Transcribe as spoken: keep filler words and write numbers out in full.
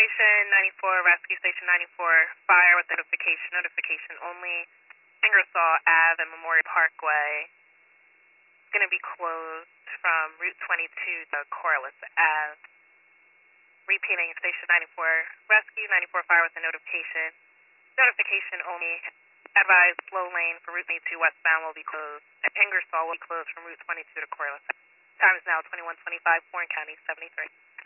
Station ninety-four, Rescue Station ninety-four, fire with notification, notification only. Ingersoll Ave and Memorial Parkway is going to be closed from Route twenty-two to Corliss Ave. Repeating, Station ninety-four, Rescue ninety-four, fire with a notification. Notification only. Advise slow lane for Route twenty-two westbound will be closed. Ingersoll will be closed from Route twenty-two to Corliss. Time is now twenty-one twenty-five, Warren County seventy-three.